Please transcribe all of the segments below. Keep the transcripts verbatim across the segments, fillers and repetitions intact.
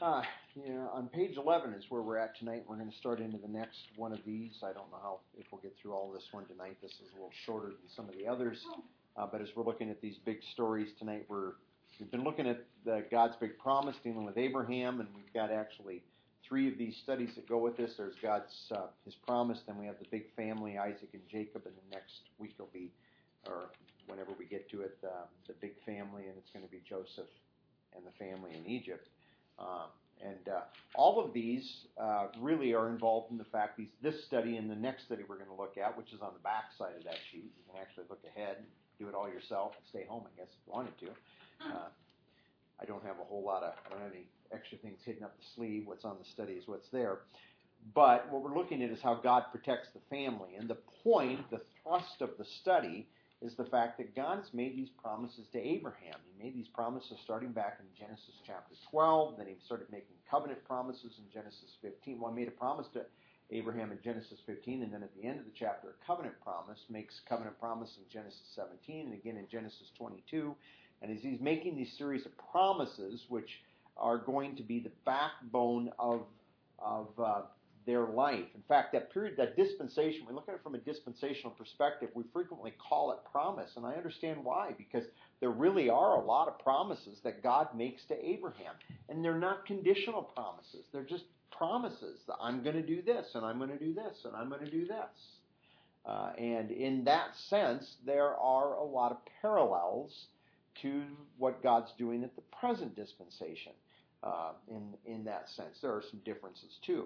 Uh, yeah, on page eleven is where we're at tonight. We're going to start into the next one of these. I don't know how if we'll get through all this one tonight. This is a little shorter than some of the others. Uh, but as we're looking at these big stories tonight, we're we've been looking at the, God's big promise dealing with Abraham, and we've got actually three of these studies that go with this. There's God's uh, His promise. Then we have the big family, Isaac and Jacob, and the next week will be, or whenever we get to it, uh, the big family, and it's going to be Joseph and the family in Egypt. Um, and uh, all of these uh, really are involved in the fact these this study and the next study we're going to look at, which is on the back side of that sheet. You can actually look ahead and do it all yourself and stay home, I guess, if you wanted to. Uh, I don't have a whole lot of, I don't have any extra things hidden up the sleeve. What's on the study is what's there. But what we're looking at is how God protects the family. And the point, the thrust of the study, is the fact that God has made these promises to Abraham. He made these promises starting back in Genesis chapter twelve. Then he started making covenant promises in Genesis fifteen. Well, he made a promise to Abraham in Genesis fifteen, and then at the end of the chapter, a covenant promise, makes covenant promise in Genesis seventeen, and again in Genesis twenty-two. And as he's making these series of promises, which are going to be the backbone of, of uh, their life. In fact, that period, that dispensation, we look at it from a dispensational perspective, we frequently call it promise. And I understand why, because there really are a lot of promises that God makes to Abraham. And they're not conditional promises. They're just promises that I'm going to do this, and I'm going to do this, and I'm going to do this. Uh, and in that sense, there are a lot of parallels to what God's doing at the present dispensation. Uh, in, in that sense, there are some differences too.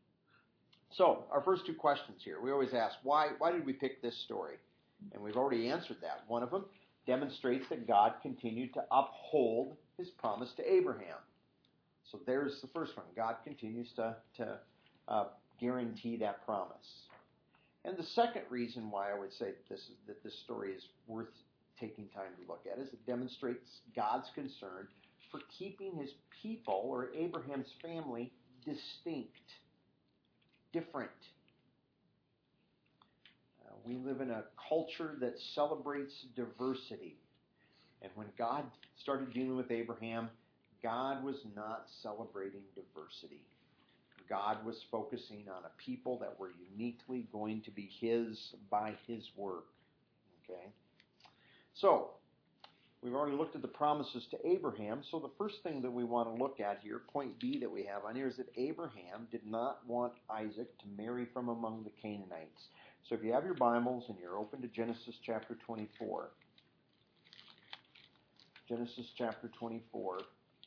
So, our first two questions here. We always ask, why, why did we pick this story? And we've already answered that. One of them demonstrates that God continued to uphold his promise to Abraham. So there's the first one. God continues to, to uh, guarantee that promise. And the second reason why I would say that this, is, that this story is worth taking time to look at is it demonstrates God's concern for keeping his people, or Abraham's family, distinct. Different. Uh, we live in a culture that celebrates diversity. And when God started dealing with Abraham, God was not celebrating diversity. God was focusing on a people that were uniquely going to be his by his work. Okay? So, we've already looked at the promises to Abraham, so the first thing that we want to look at here, point B that we have on here, is that Abraham did not want Isaac to marry from among the Canaanites. So if you have your Bibles and you're open to Genesis chapter twenty-four. Genesis chapter twenty-four.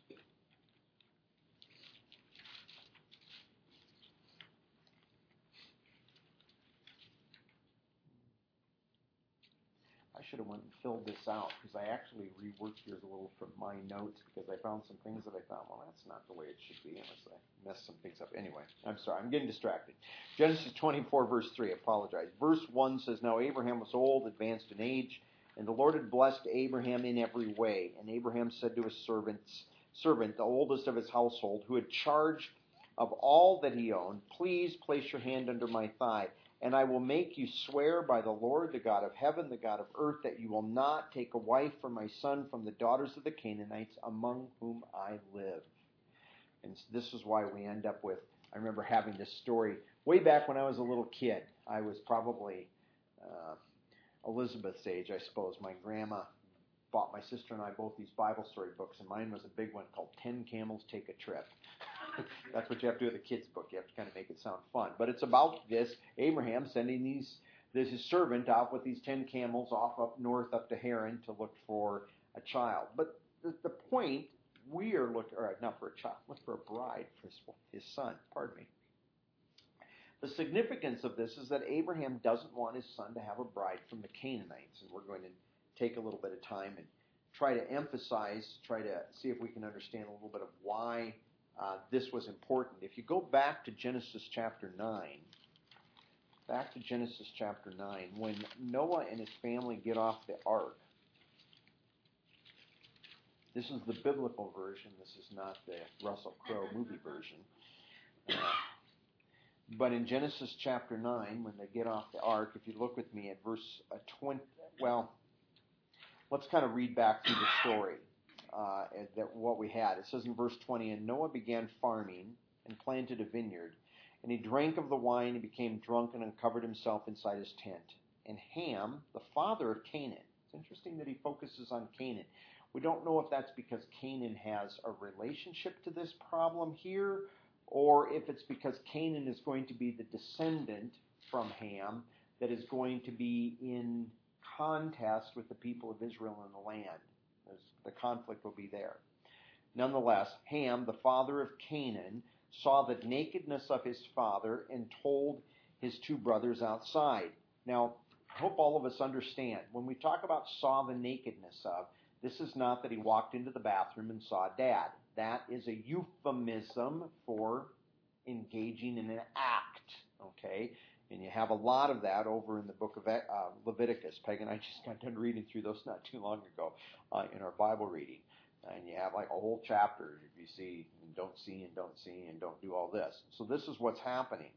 I should have went and filled this out because I actually reworked yours a little from my notes because I found some things that I thought, well, that's not the way it should be unless I messed some things up. Anyway, I'm sorry. I'm getting distracted. Genesis twenty-four, verse three. I apologize. Verse one says, Now Abraham was old, advanced in age, and the Lord had blessed Abraham in every way. And Abraham said to his servants, servant, the oldest of his household, who had charge of all that he owned, Please place your hand under my thigh. And I will make you swear by the Lord, the God of heaven, the God of earth, that you will not take a wife for my son from the daughters of the Canaanites among whom I live. And this is why we end up with, I remember having this story way back when I was a little kid. I was probably uh, Elizabeth's age, I suppose. My grandma bought my sister and I both these Bible story books, and mine was a big one called Ten Camels Take a Trip. That's what you have to do with a kid's book. You have to kind of make it sound fun. But it's about this, Abraham sending these, this his servant out with these ten camels off up north up to Haran to look for a child. But the, the point, we are looking, or not for a child, look for a bride for his, his son, pardon me. The significance of this is that Abraham doesn't want his son to have a bride from the Canaanites. And we're going to take a little bit of time and try to emphasize, try to see if we can understand a little bit of why Uh, this was important. If you go back to Genesis chapter nine, back to Genesis chapter nine, when Noah and his family get off the ark, this is the biblical version, this is not the Russell Crowe movie version. Uh, but in Genesis chapter nine, when they get off the ark, if you look with me at verse uh, twenty, well, let's kind of read back through the story. uh, that what we had. It says in verse twenty, and Noah began farming and planted a vineyard, and he drank of the wine and became drunken and covered himself inside his tent. And Ham, the father of Canaan, it's interesting that he focuses on Canaan. We don't know if that's because Canaan has a relationship to this problem here, or if it's because Canaan is going to be the descendant from Ham that is going to be in contest with the people of Israel in the land. There's, the conflict will be there. Nonetheless, Ham, the father of Canaan, saw the nakedness of his father and told his two brothers outside. Now, I hope all of us understand, when we talk about saw the nakedness of, this is not that he walked into the bathroom and saw dad. That is a euphemism for engaging in an act, okay? And you have a lot of that over in the book of uh, Leviticus. Peg and I just got done reading through those not too long ago uh, in our Bible reading. And you have like a whole chapter if you see and don't see and don't see and don't do all this. So this is what's happening.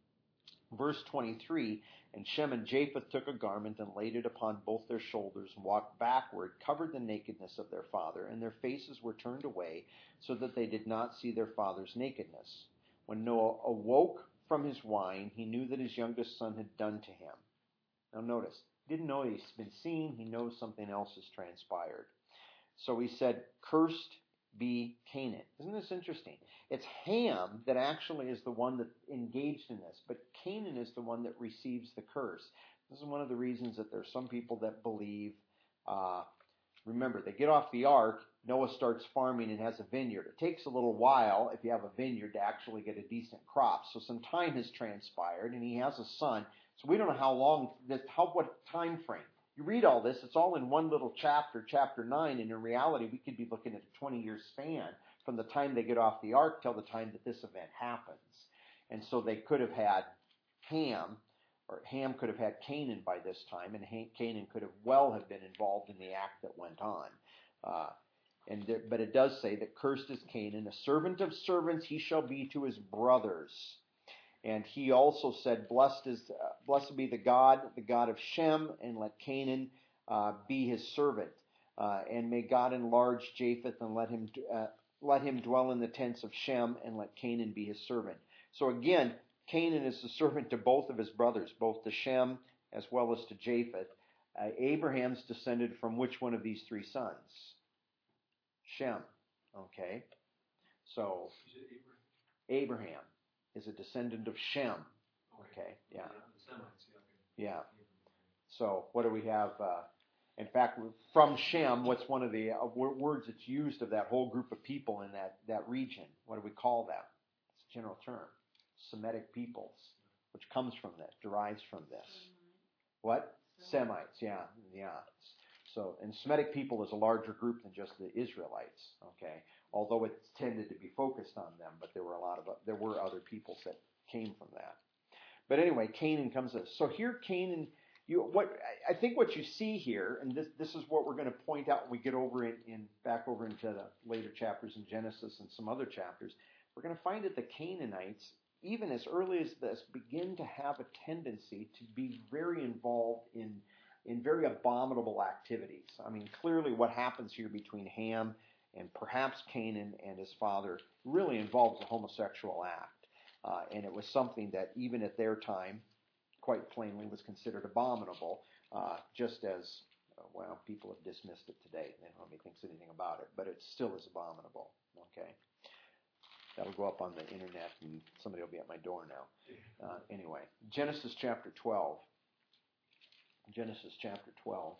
Verse twenty-three, and Shem and Japheth took a garment and laid it upon both their shoulders and walked backward, covered the nakedness of their father, and their faces were turned away so that they did not see their father's nakedness. When Noah awoke from his wine, he knew that his youngest son had done to him. Now notice, he didn't know he's been seen, he knows something else has transpired. So he said, cursed be Canaan. Isn't this interesting? It's Ham that actually is the one that engaged in this, but Canaan is the one that receives the curse. This is one of the reasons that there's some people that believe, uh, remember, they get off the ark, Noah starts farming and has a vineyard. It takes a little while, if you have a vineyard, to actually get a decent crop. So some time has transpired, and he has a son. So we don't know how long, how what time frame. You read all this, it's all in one little chapter, chapter nine, and in reality we could be looking at a twenty-year span from the time they get off the ark till the time that this event happens. And so they could have had Ham, or Ham could have had Canaan by this time, and Canaan could have well have been involved in the act that went on. Uh, and there, but it does say that cursed is Canaan, a servant of servants he shall be to his brothers. And he also said, blessed is uh, blessed be the God, the God of Shem, and let Canaan uh, be his servant. Uh, and may God enlarge Japheth, and let him uh, let him dwell in the tents of Shem, and let Canaan be his servant. So again, Canaan is the servant to both of his brothers, both to Shem as well as to Japheth. Uh, Abraham's descended from which one of these three sons? Shem. Okay. So Abraham is a descendant of Shem. Okay, yeah. Yeah. So what do we have? Uh, in fact, from Shem, what's one of the uh, words that's used of that whole group of people in that, that region? What do we call that? It's a general term. Semitic peoples, which comes from that, derives from this. What? Semites, yeah, yeah. So, and Semitic people is a larger group than just the Israelites, okay? Although it tended to be focused on them, but there were a lot of, there were other peoples that came from that. But anyway, Canaan comes in. So here Canaan, you, what, I think what you see here, and this, this is what we're going to point out when we get over in, in, back over into the later chapters in Genesis and some other chapters, we're going to find that the Canaanites, even as early as this, begin to have a tendency to be very involved in in very abominable activities. I mean, clearly what happens here between Ham and perhaps Canaan and his father really involves a homosexual act. Uh, and it was something that even at their time, quite plainly, was considered abominable, uh, just as, uh, well, people have dismissed it today. Nobody thinks anything about it, but it still is abominable. Okay? That'll go up on the internet, and somebody will be at my door now. Uh, anyway, Genesis chapter twelve. Genesis chapter twelve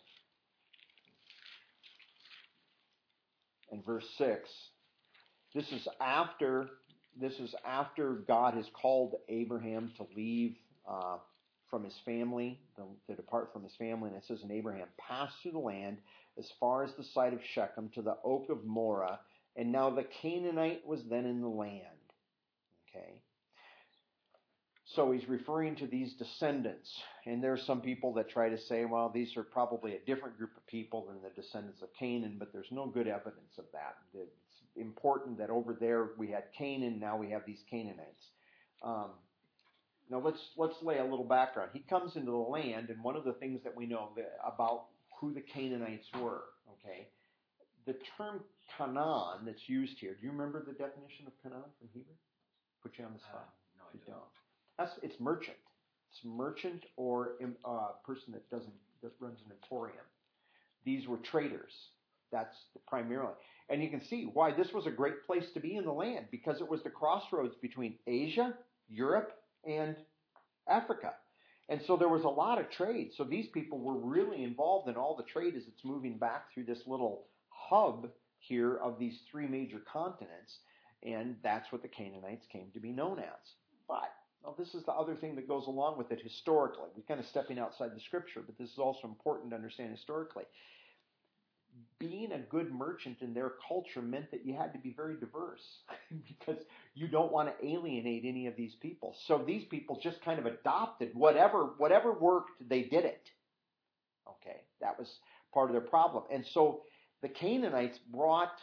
and verse six. This is after this is after God has called Abraham to leave uh, from his family, to, to depart from his family, and it says, "And Abraham passed through the land as far as the site of Shechem to the oak of Moreh, and now the Canaanite was then in the land." Okay. So he's referring to these descendants. And there are some people that try to say, well, these are probably a different group of people than the descendants of Canaan, but there's no good evidence of that. It's important that over there we had Canaan, now we have these Canaanites. Um, now let's let's lay a little background. He comes into the land, and one of the things that we know about who the Canaanites were, okay, the term Canaan that's used here, do you remember the definition of Canaan from Hebrew? Put you on the spot. Uh, no, I you don't. don't. That's, it's merchant. It's merchant or a uh, person that doesn't that runs an emporium. These were traders. That's primarily. And you can see why this was a great place to be in the land, because it was the crossroads between Asia, Europe, and Africa. And so there was a lot of trade. So these people were really involved in all the trade as it's moving back through this little hub here of these three major continents. And that's what the Canaanites came to be known as. But well, this is the other thing that goes along with it historically. We're kind of stepping outside the scripture, but this is also important to understand historically. Being a good merchant in their culture meant that you had to be very diverse because you don't want to alienate any of these people. So these people just kind of adopted whatever whatever worked, they did it. Okay, that was part of their problem. And so the Canaanites brought,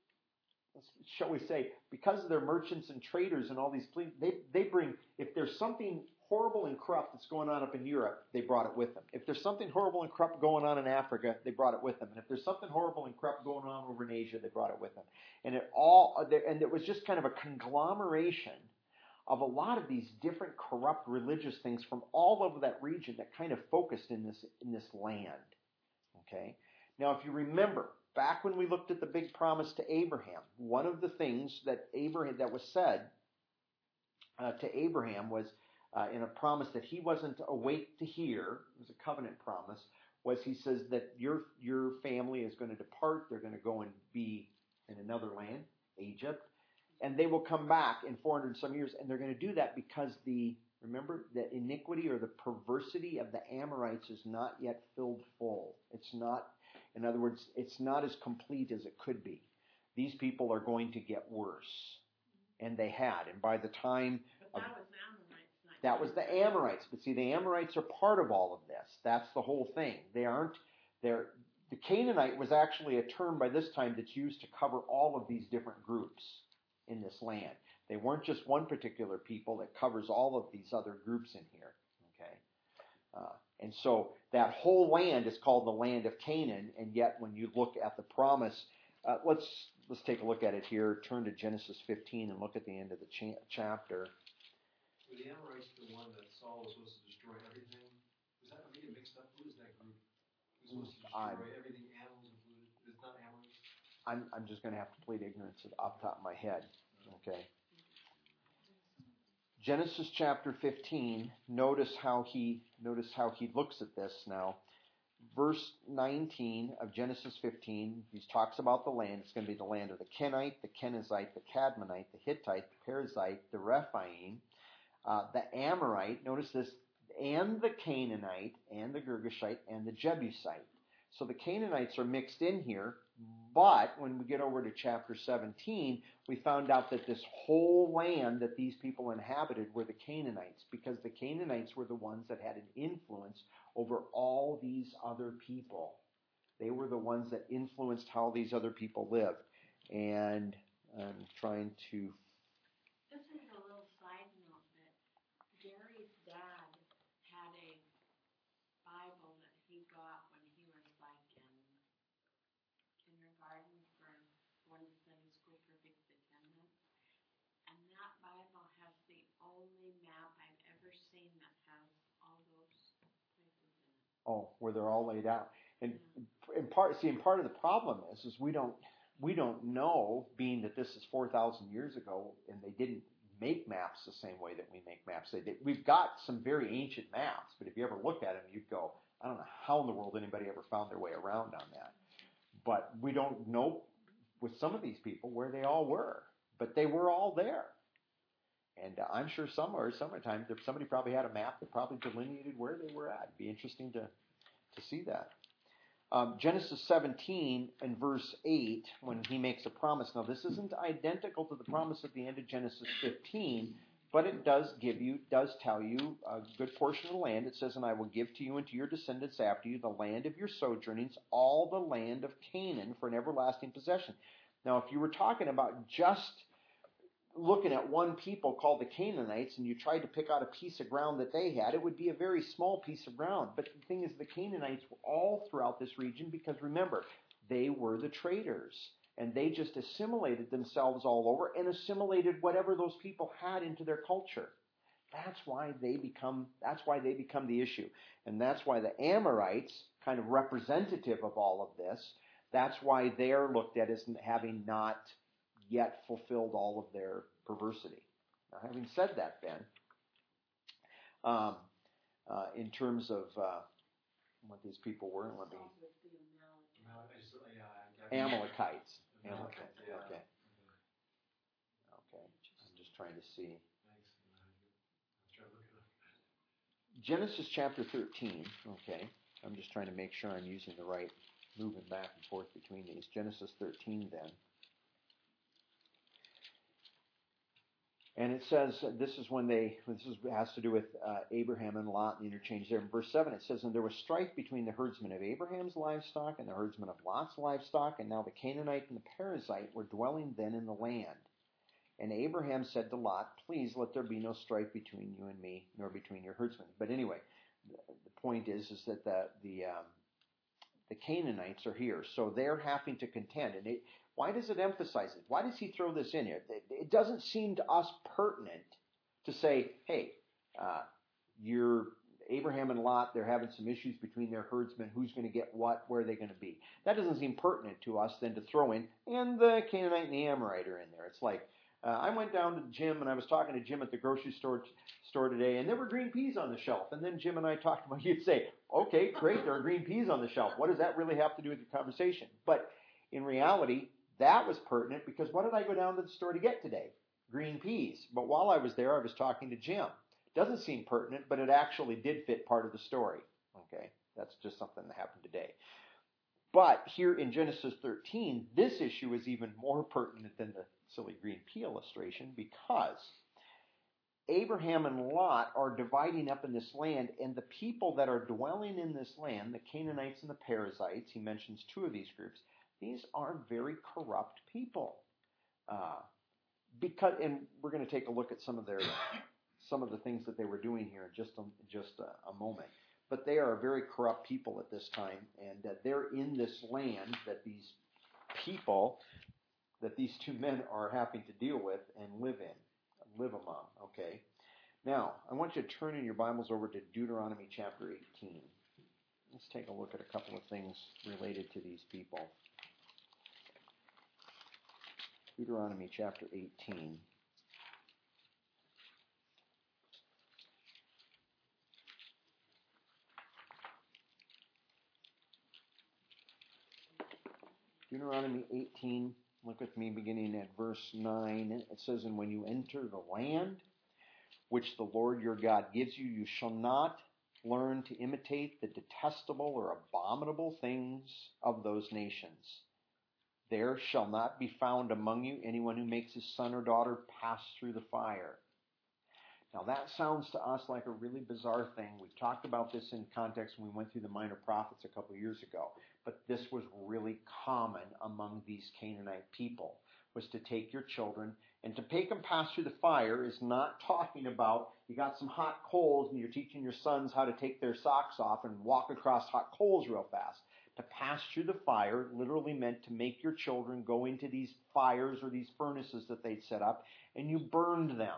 shall we say, because of their merchants and traders and all these things, they, they bring, if there's something horrible and corrupt that's going on up in Europe, they brought it with them. If there's something horrible and corrupt going on in Africa, they brought it with them. And if there's something horrible and corrupt going on over in Asia, they brought it with them. And it all, and it was just kind of a conglomeration of a lot of these different corrupt religious things from all over that region that kind of focused in this in this land. Okay? Now, if you remember, back when we looked at the big promise to Abraham, one of the things that Abraham that was said uh, to Abraham was uh, in a promise that he wasn't awake to hear. It was a covenant promise. Was he says that your your family is going to depart. They're going to go and be in another land, Egypt, and they will come back in four hundred some years, and they're going to do that because the remember the iniquity or the perversity of the Amorites is not yet filled full. It's not. In other words, it's not as complete as it could be. These people are going to get worse. And they had. And by the time... But that of, was the Amorites. Not that was the Amorites. But see, the Amorites are part of all of this. That's the whole thing. They aren't... They're, the Canaanite was actually a term by this time that's used to cover all of these different groups in this land. They weren't just one particular people that covers all of these other groups in here. Okay? Uh, and so that whole land is called the land of Canaan, and yet when you look at the promise, uh, let's let's take a look at it here. Turn to Genesis fifteen and look at the end of the cha- chapter. Were the Amorites the one that Saul was supposed to destroy everything? Was that me mixed up? Who is that group? Who's supposed to destroy I'm, everything, animals included? It's not Amorites? I'm I'm just going to have to plead ignorance off the top of my head. Okay. Genesis chapter fifteen, notice how he notice how he looks at this now. Verse nineteen of Genesis fifteen, he talks about the land. It's going to be the land of the Kenite, the Kenizzite, the Cadmonite, the Hittite, the Perizzite, the Rephaim, uh, the Amorite, notice this, and the Canaanite, and the Girgashite, and the Jebusite. So the Canaanites are mixed in here, but when we get over to chapter seventeen, we found out that this whole land that these people inhabited were the Canaanites, because the Canaanites were the ones that had an influence over all these other people. They were the ones that influenced how these other people lived. And I'm trying to... This is a little side note that Gary's dad had a Bible that he got when he was like in kindergarten for going to Sunday school for fixed attendance. And that Bible has the only map I've ever seen that has all those places in it. Oh, where they're all laid out. And in part, see, and part of the problem is, is we don't, we don't know, being that this is four thousand years ago, and they didn't make maps the same way that we make maps. They did, we've got some very ancient maps, but if you ever look at them, you'd go, I don't know how in the world anybody ever found their way around on that. But we don't know with some of these people where they all were, but they were all there. And uh, I'm sure somewhere, summertime, somebody probably had a map that probably delineated where they were at. It'd be interesting to, to see that. Um, Genesis seventeen and verse eight, when he makes a promise. Now, this isn't identical to the promise at the end of Genesis fifteen, but it does give you, does tell you a good portion of the land. It says, and I will give to you and to your descendants after you the land of your sojournings, all the land of Canaan for an everlasting possession. Now, if you were talking about just looking at one people called the Canaanites, and you tried to pick out a piece of ground that they had, it would be a very small piece of ground. But the thing is, the Canaanites were all throughout this region, because remember, they were the traders. And they just assimilated themselves all over and assimilated whatever those people had into their culture. That's why they become, that's why they become the issue. And that's why the Amorites, kind of representative of all of this, that's why they're looked at as having not yet fulfilled all of their perversity. Now, having said that, Ben, um, uh, in terms of uh, what these people were, let me... Amalekites. Amalekites, okay. Okay, I'm just trying to see. Genesis chapter thirteen, okay. I'm just trying to make sure I'm using the right, moving back and forth between these. Genesis thirteen then. And it says, this is when they, this is, has to do with uh, Abraham and Lot and the interchange there. In verse seven it says, and there was strife between the herdsmen of Abraham's livestock and the herdsmen of Lot's livestock, and now the Canaanite and the Perizzite were dwelling then in the land. And Abraham said to Lot, please let there be no strife between you and me, nor between your herdsmen. But anyway, the point is, is that the, the, um, the Canaanites are here. So they're having to contend. And it, why does it emphasize it? Why does he throw this in here? It, it doesn't seem to us pertinent to say, hey, uh, you're Abraham and Lot, they're having some issues between their herdsmen. Who's going to get what? Where are they going to be? That doesn't seem pertinent to us then to throw in, and the Canaanite and the Amorite are in there. It's like, Uh, I went down to Jim, and I was talking to Jim at the grocery store store today, and there were green peas on the shelf. And then Jim and I talked about, you'd say, okay, great, there are green peas on the shelf. What does that really have to do with your conversation? But in reality, that was pertinent because what did I go down to the store to get today? Green peas. But while I was there, I was talking to Jim. Doesn't seem pertinent, but it actually did fit part of the story. Okay, that's just something that happened today. But here in Genesis thirteen, this issue is even more pertinent than the silly green pea illustration because Abraham and Lot are dividing up in this land, and the people that are dwelling in this land, the Canaanites and the Perizzites, he mentions two of these groups, these are very corrupt people. Uh, because, and we're going to take a look at some of their, some of the things that they were doing here in just a, just a, a moment. But they are a very corrupt people at this time, and uh, they're in this land that these people, that these two men are having to deal with and live in, live among, okay? Now, I want you to turn in your Bibles over to Deuteronomy chapter eighteen. Let's take a look at a couple of things related to these people. Deuteronomy chapter eighteen. Deuteronomy eighteen, look with me beginning at verse nine. It says, and when you enter the land which the Lord your God gives you, you shall not learn to imitate the detestable or abominable things of those nations. There shall not be found among you anyone who makes his son or daughter pass through the fire. Now that sounds to us like a really bizarre thing. We talked about this in context when we went through the Minor Prophets a couple of years ago. But this was really common among these Canaanite people, was to take your children, and to make them pass through the fire is not talking about you got some hot coals and you're teaching your sons how to take their socks off and walk across hot coals real fast. To pass through the fire literally meant to make your children go into these fires or these furnaces that they'd set up, and you burned them.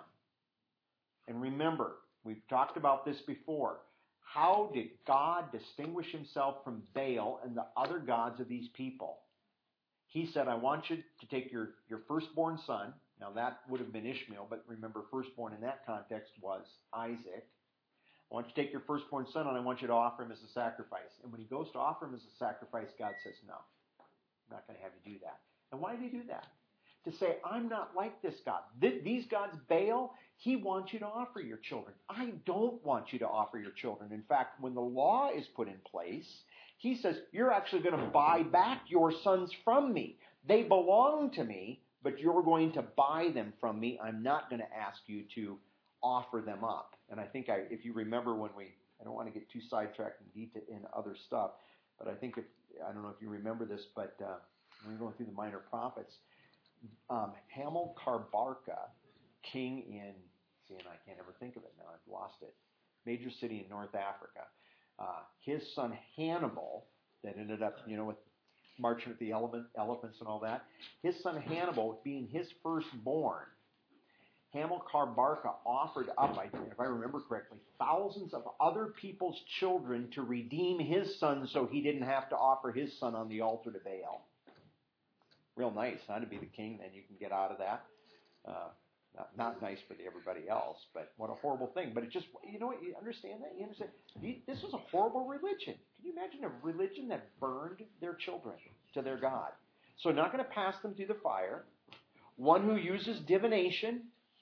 And remember, we've talked about this before. How did God distinguish himself from Baal and the other gods of these people? He said, I want you to take your, your firstborn son. Now that would have been Ishmael, but remember, firstborn in that context was Isaac. I want you to take your firstborn son and I want you to offer him as a sacrifice. And when he goes to offer him as a sacrifice, God says, no, I'm not going to have you do that. And why did he do that? To say, I'm not like this God. Th- these gods, Baal, he wants you to offer your children. I don't want you to offer your children. In fact, when the law is put in place, he says, you're actually going to buy back your sons from me. They belong to me, but you're going to buy them from me. I'm not going to ask you to offer them up. And I think I, if you remember when we, I don't want to get too sidetracked in detail in other stuff, but I think if, I don't know if you remember this, but uh, when we were going through the Minor Prophets, um, Hamilcar Barca, king in, see, and I can't ever think of it now, I've lost it, major city in North Africa, uh, his son Hannibal, that ended up, you know, with marching with the element, elephants and all that. His son Hannibal, being his firstborn, Hamilcar Barca offered up, if I remember correctly, thousands of other people's children to redeem his son so he didn't have to offer his son on the altar to Baal. Real nice, huh, to be the king, then you can get out of that. Uh, not, not nice for the, everybody else, but what a horrible thing. But it just, you know what, you understand that? You understand? This was a horrible religion. Can you imagine a religion that burned their children to their God? So not going to pass them through the fire. One who uses divination.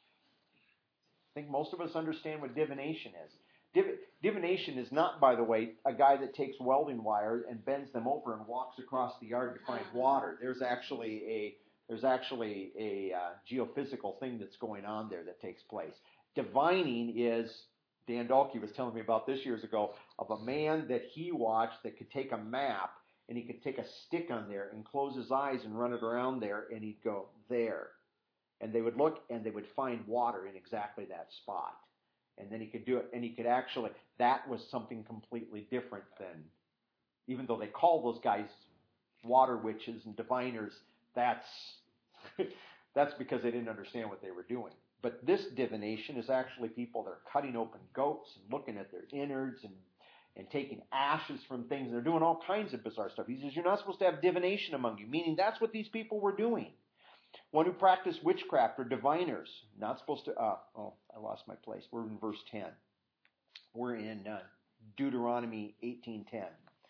I think most of us understand what divination is. Div- divination is not, by the way, a guy that takes welding wire and bends them over and walks across the yard to find water. There's actually a there's actually a uh, geophysical thing that's going on there that takes place. Divining is, Dan Dalkey was telling me about this years ago, of a man that he watched that could take a map and he could take a stick on there and close his eyes and run it around there and he'd go, there. And they would look and they would find water in exactly that spot. And then he could do it, and he could actually, that was something completely different than, even though they call those guys water witches and diviners, that's, that's because they didn't understand what they were doing. But this divination is actually people that are cutting open goats and looking at their innards and, and taking ashes from things. They're doing all kinds of bizarre stuff. He says, you're not supposed to have divination among you, meaning that's what these people were doing. One who practiced witchcraft or diviners, not supposed to, uh, oh, I lost my place. We're in verse ten. We're in uh, Deuteronomy eighteen ten.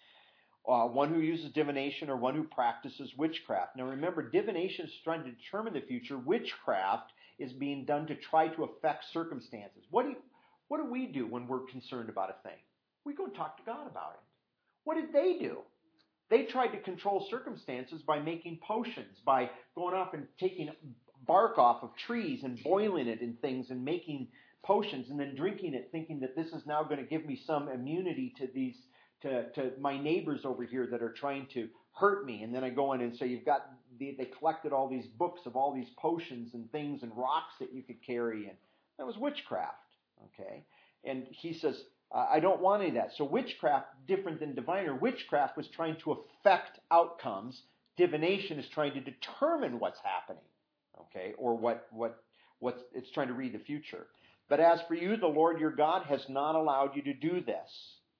Uh, one who uses divination or one who practices witchcraft. Now remember, divination is trying to determine the future. Witchcraft is being done to try to affect circumstances. What do you, what do we do when we're concerned about a thing? We go and talk to God about it. What did they do? They tried to control circumstances by making potions, by going off and taking bark off of trees and boiling it in things and making potions and then drinking it, thinking that this is now going to give me some immunity to these, to, to my neighbors over here that are trying to hurt me. And then I go in and say, you've got, the, they collected all these books of all these potions and things and rocks that you could carry. And that was witchcraft. Okay. And he says, Uh, I don't want any of that. So witchcraft, different than diviner. Witchcraft was trying to affect outcomes. Divination is trying to determine what's happening, okay, or what what what's it's trying to read the future. But as for you, the Lord your God has not allowed you to do this,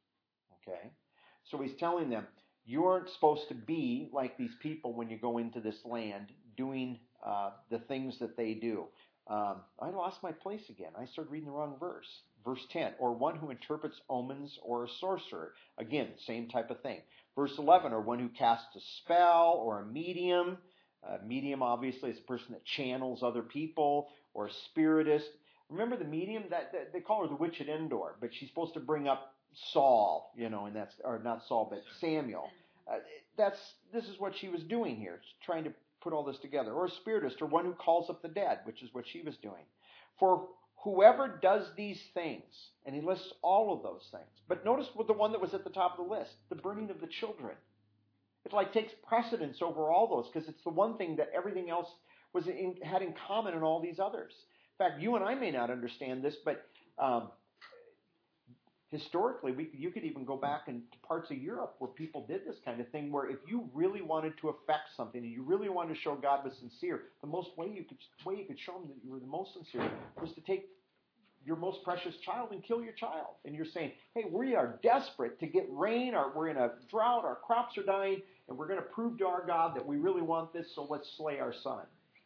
okay. So he's telling them you aren't supposed to be like these people when you go into this land doing uh, the things that they do. Um, I lost my place again. I started reading the wrong verse. Verse ten, or one who interprets omens or a sorcerer. Again, same type of thing. Verse eleven, or one who casts a spell or a medium. A medium, obviously, is a person that channels other people, or a spiritist. Remember the medium? That, that they call her the witch at Endor, but she's supposed to bring up Saul, you know, and that's, or not Saul, but Samuel. Uh, that's this is what she was doing here, trying to put all this together. Or a spiritist, or one who calls up the dead, which is what she was doing. For whoever does these things, and he lists all of those things. But notice what the one that was at the top of the list, the burning of the children. It like takes precedence over all those because it's the one thing that everything else was in, had in common in all these others. In fact, you and I may not understand this, but um, historically, we, you could even go back into parts of Europe where people did this kind of thing, where if you really wanted to affect something and you really wanted to show God was sincere, the most way you could way you could show him that you were the most sincere was to take your most precious child and kill your child. And you're saying, hey, we are desperate to get rain, or we're in a drought, our crops are dying, and we're going to prove to our God that we really want this, so let's slay our son.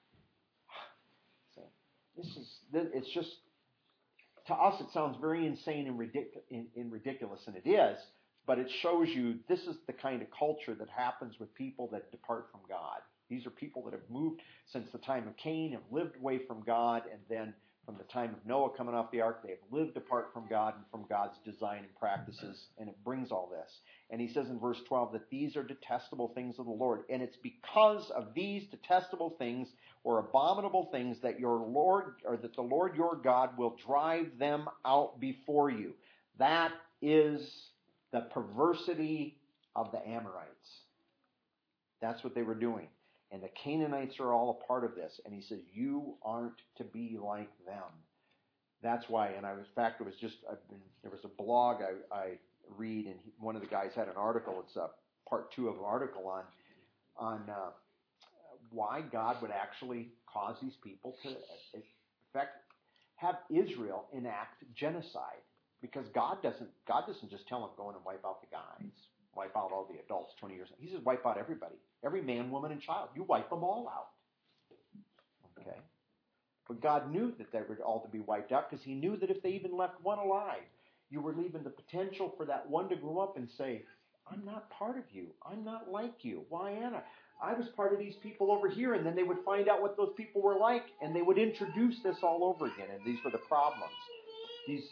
So this is, it's just, to us it sounds very insane and, ridic- and ridiculous, and it is, but it shows you this is the kind of culture that happens with people that depart from God. These are people that have moved since the time of Cain, have lived away from God, and then from the time of Noah coming off the ark, they have lived apart from God and from God's design and practices, and it brings all this. And he says in verse twelve that these are detestable things of the Lord, and it's because of these detestable things or abominable things that your Lord, or that the Lord your God will drive them out before you. That is the perversity of the Amorites. That's what they were doing. And the Canaanites are all a part of this. And he says, you aren't to be like them. That's why, and I was, in fact, it was just, I've been, there was a blog I, I read, and he, one of the guys had an article, it's a part two of an article on on uh, why God would actually cause these people to, in fact, have Israel enact genocide. Because God doesn't God doesn't just tell them go in and wipe out the guys, wipe out all the adults twenty years. He says wipe out everybody, every man, woman, and child. You wipe them all out. Okay, but God knew that they were all to be wiped out because He knew that if they even left one alive, you were leaving the potential for that one to grow up and say, "I'm not part of you. I'm not like you. Why am I? I was part of these people over here," and then they would find out what those people were like, and they would introduce this all over again. And these were the problems. These.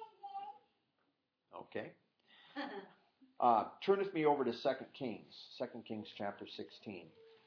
Okay. Uh, turn with me over to Second Kings. Second Kings chapter sixteen.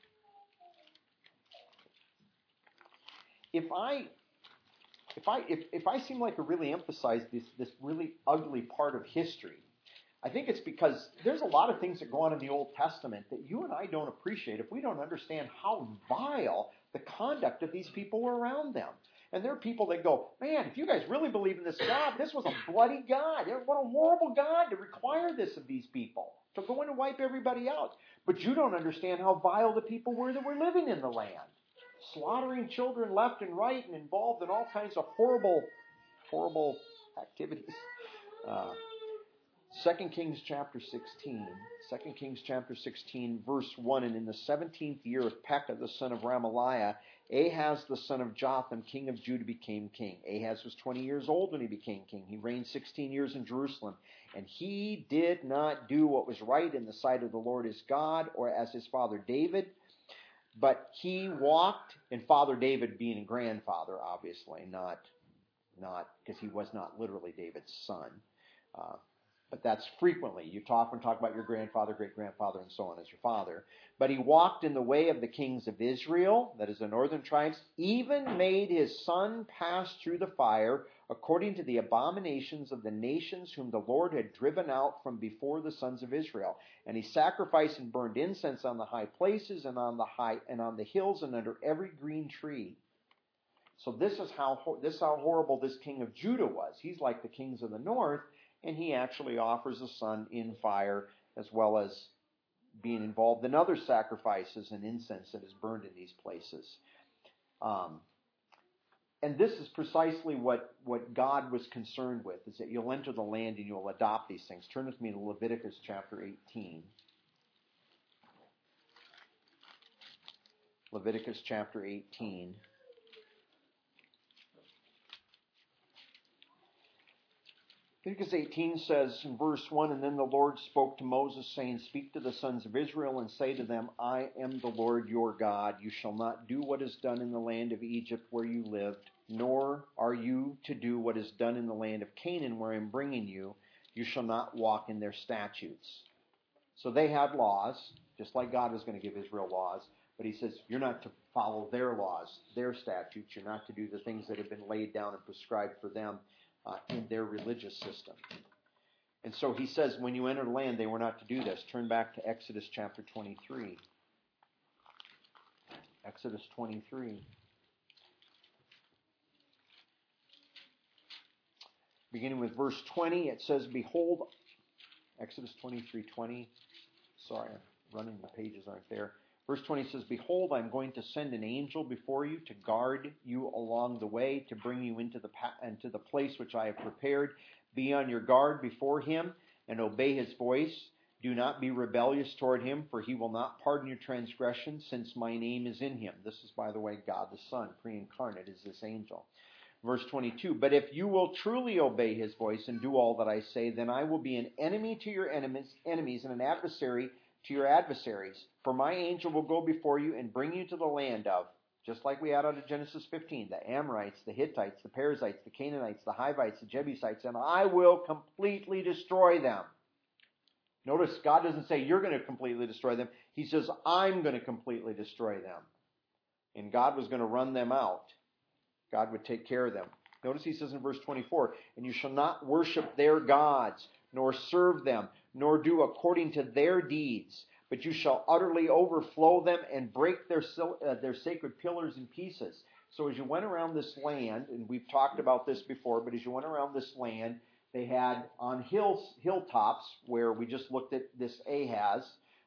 If I if I if, if I seem like to really emphasize this this really ugly part of history, I think it's because there's a lot of things that go on in the Old Testament that you and I don't appreciate if we don't understand how vile the conduct of these people were around them. And there are people that go, man, if you guys really believe in this God, this was a bloody God. What a horrible God to require this of these people, to go in and wipe everybody out. But you don't understand how vile the people were that were living in the land, slaughtering children left and right and involved in all kinds of horrible, horrible activities. Uh, Second Kings chapter sixteen. Second Kings chapter sixteen, verse one. And in the seventeenth year of Pekah, the son of Ramaliah, Ahaz, the son of Jotham, king of Judah, became king. Ahaz was twenty years old when he became king. He reigned sixteen years in Jerusalem. And he did not do what was right in the sight of the Lord his God, or as his father David. But he walked, and Father David being a grandfather, obviously, not, not because he was not literally David's son. Uh, But that's frequently. You talk and talk about your grandfather, great-grandfather, and so on as your father. But he walked in the way of the kings of Israel, that is the northern tribes, even made his son pass through the fire, according to the abominations of the nations whom the Lord had driven out from before the sons of Israel. And he sacrificed and burned incense on the high places and on the high and on the hills and under every green tree. So this is how this is how horrible this king of Judah was. He's like the kings of the north. And he actually offers a son in fire, as well as being involved in other sacrifices and incense that is burned in these places. Um, and this is precisely what, what God was concerned with, is that you'll enter the land and you'll adopt these things. Turn with me to Leviticus chapter eighteen. Leviticus chapter eighteen. Leviticus eighteen says in verse one, and then the Lord spoke to Moses, saying, speak to the sons of Israel and say to them, I am the Lord your God. You shall not do what is done in the land of Egypt where you lived, nor are you to do what is done in the land of Canaan where I am bringing you. You shall not walk in their statutes. So they had laws, just like God was going to give Israel laws, but he says, you're not to follow their laws, their statutes. You're not to do the things that have been laid down and prescribed for them Uh, in their religious system. And so he says, when you enter the land, they were not to do this. Turn back to Exodus chapter twenty-three. Exodus twenty-three. Beginning with verse twenty, it says, behold, Exodus twenty-three twenty. Sorry, I'm running, the pages aren't there. Verse twenty says, behold, I'm going to send an angel before you to guard you along the way, to bring you into the pa- into the place which I have prepared. Be on your guard before him and obey his voice. Do not be rebellious toward him, for he will not pardon your transgression, since my name is in him. This is, by the way, God the Son, pre-incarnate, is this angel. Verse twenty-two, but if you will truly obey his voice and do all that I say, then I will be an enemy to your enemies, enemies and an adversary to your adversaries. For my angel will go before you and bring you to the land of, just like we had out of Genesis fifteen, the Amorites, the Hittites, the Perizzites, the Canaanites, the Hivites, the Jebusites, and I will completely destroy them. Notice God doesn't say you're going to completely destroy them. He says I'm going to completely destroy them. And God was going to run them out. God would take care of them. Notice he says in verse twenty-four, and you shall not worship their gods, nor serve them, nor do according to their deeds, but you shall utterly overflow them and break their uh, their sacred pillars in pieces. So as you went around this land, and we've talked about this before, but as you went around this land, they had on hills, hilltops, where we just looked at this Ahaz,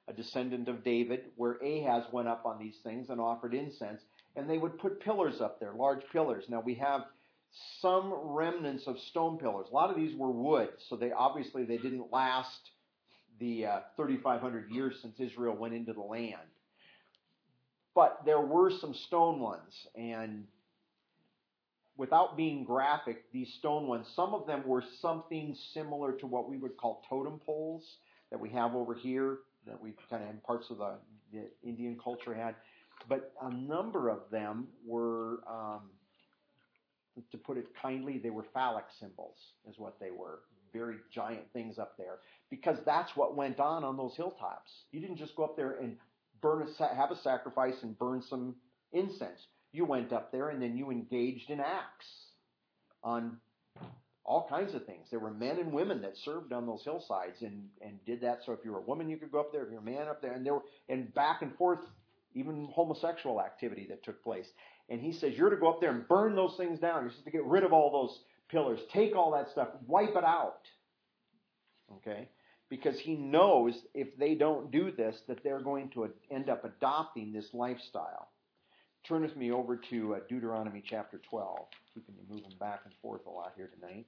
a descendant of David, where Ahaz went up on these things and offered incense, and they would put pillars up there, large pillars. Now we have some remnants of stone pillars. A lot of these were wood, so they obviously they didn't last the uh, thirty-five hundred years since Israel went into the land. But there were some stone ones, and without being graphic, these stone ones, some of them were something similar to what we would call totem poles that we have over here, that we kind of in parts of the, the Indian culture had. But a number of them were, um, to put it kindly, they were phallic symbols, is what they were. Very giant things up there. Because that's what went on on those hilltops. You didn't just go up there and burn a, have a sacrifice and burn some incense. You went up there and then you engaged in acts on all kinds of things. There were men and women that served on those hillsides and, and did that. So if you were a woman, you could go up there. If you're a man, up there. And there were, and back and forth, even homosexual activity that took place. And he says, you're to go up there and burn those things down. You're supposed to get rid of all those pillars. Take all that stuff. Wipe it out. Okay? Because he knows if they don't do this, that they're going to end up adopting this lifestyle. Turn with me over to uh, Deuteronomy chapter twelve. We can be moving back and forth a lot here tonight.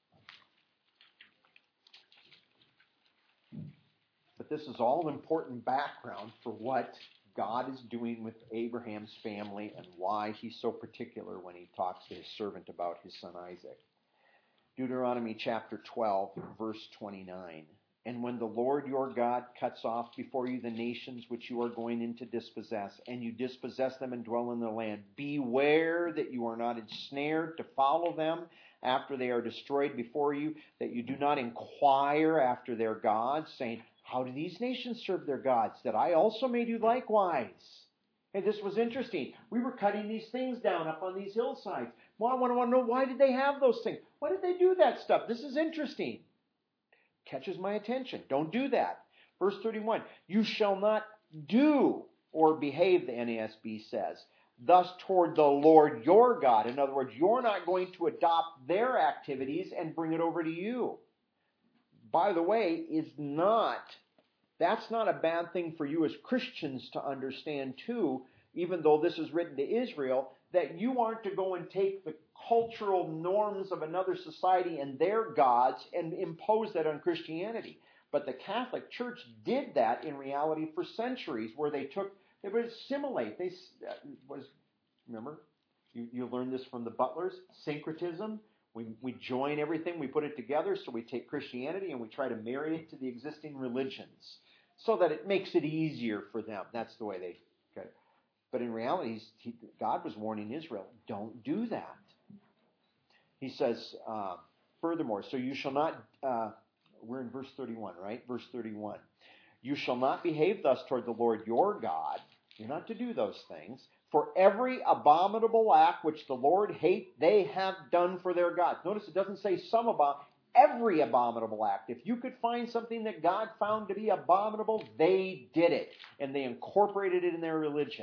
But this is all important background for what God is doing with Abraham's family and why he's so particular when he talks to his servant about his son Isaac. Deuteronomy chapter twelve, verse twenty-nine. And when the Lord your God cuts off before you the nations which you are going in to dispossess, and you dispossess them and dwell in their land, beware that you are not ensnared to follow them after they are destroyed before you, that you do not inquire after their gods, saying, how do these nations serve their gods, that I also may do likewise? And this was interesting. We were cutting these things down up on these hillsides. Well, I want to know, why did they have those things? Why did they do that stuff? This is interesting. Catches my attention. Don't do that. Verse thirty-one, you shall not do or behave, the N A S B says, thus toward the Lord your God. In other words, you're not going to adopt their activities and bring it over to you. By the way, is not, that's not a bad thing for you as Christians to understand too, even though this is written to Israel, that you aren't to go and take the cultural norms of another society and their gods and impose that on Christianity. But the Catholic Church did that in reality for centuries, where they took, they would assimilate. They was, remember, you, you learned this from the Butlers, syncretism. We, we join everything, we put it together, so we take Christianity and we try to marry it to the existing religions so that it makes it easier for them. That's the way they got it. But in reality, he, God was warning Israel, don't do that. He says, uh, furthermore, so you shall not, uh, we're in verse thirty-one, right? Verse thirty-one. You shall not behave thus toward the Lord your God. You're not to do those things. For every abominable act which the Lord hates, they have done for their gods. Notice it doesn't say some about every abominable act. If you could find something that God found to be abominable, they did it. And they incorporated it in their religion.